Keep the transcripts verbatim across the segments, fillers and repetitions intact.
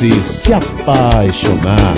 você se apaixonar.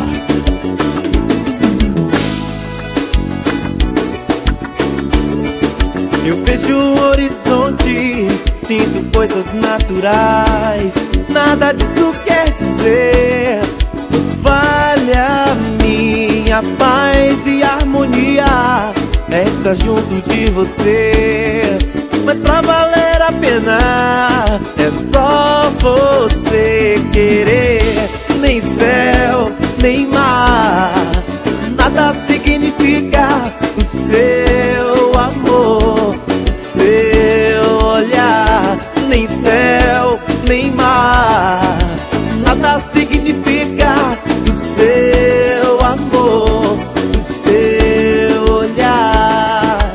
Eu vejo o horizonte, sinto coisas naturais. Nada disso quer dizer vale a minha paz e harmonia é estar junto de você. Mas pra valer a pena é só você querer. Nem céu, nem mar, nada significa o seu amor, o seu olhar. Nem céu, nem mar, nada significa o seu amor, o seu olhar.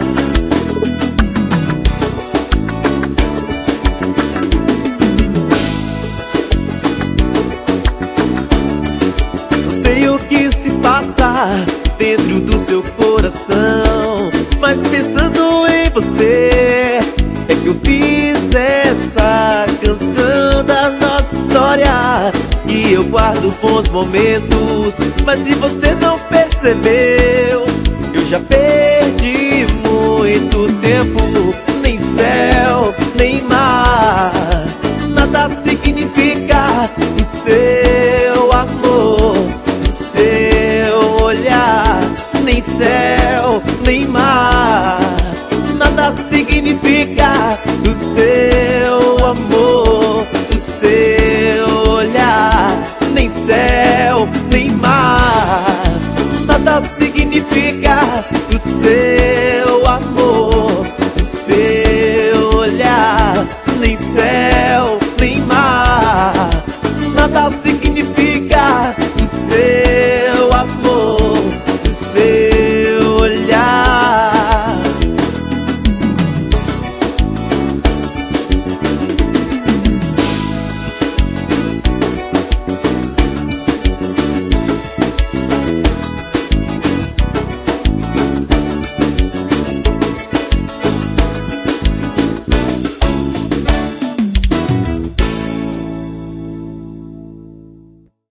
Não sei o que se passa dentro do seu coração, mas pensando em você é que eu fiz essa canção da nossa história. E eu guardo bons momentos, mas se você não percebeu, eu já perdi muito tempo. Nem céu, nem mar, nada significa o seu amor, o seu olhar. Nem céu, nem mar, nada significa o seu amor, o seu olhar. Nem céu, nem mar, nada significa o seu amor, o seu olhar. Nem céu